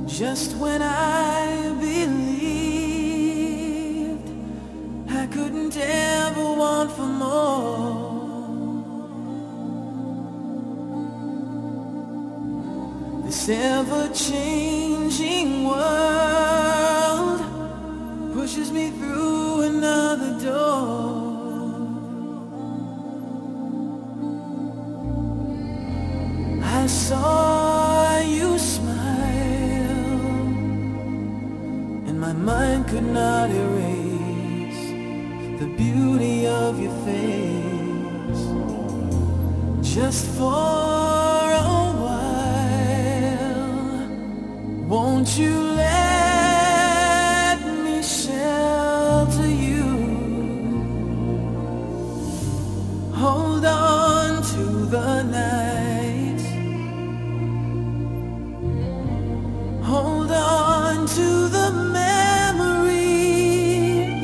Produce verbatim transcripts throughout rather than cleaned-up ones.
Just when I believed I couldn't ever want for more, this ever-changing world pushes me through another door. I saw you smile, and my mind could not erase the beauty of your face. Just for a while, won't you let me shelter you? Hold on to the night, hold on to the memories.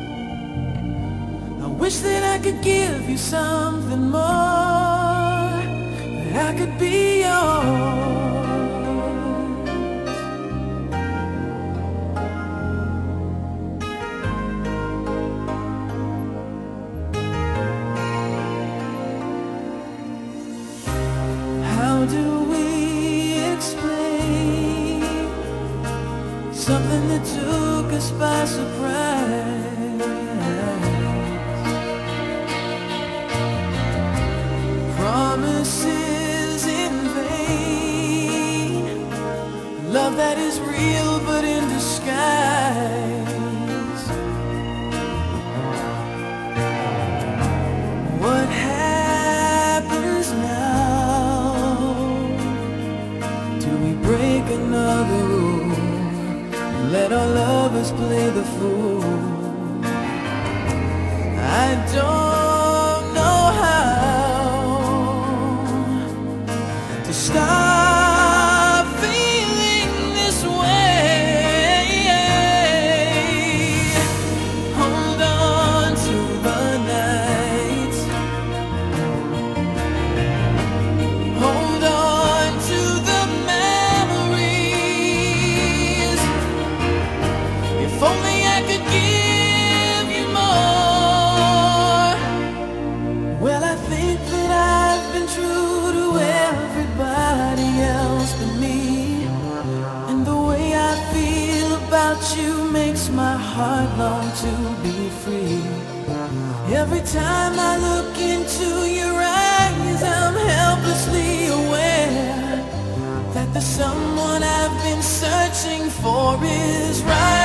I wish that I could give you something more, that I could be yours. How do we explain something that took us by surprise? Promises in vain, love that is real but in disguise. What happens now? Do we break another rule? Let our lovers play the fool. I don't know how to stop feeling this way. Hold on to the night, hold on to the memories. If only I could give you more. Well, I think that I've been true to everybody else but me, and the way I feel about you makes my heart long to be free. Every time I look into your eyes, I'm helplessly aware that the someone I've been searching for is right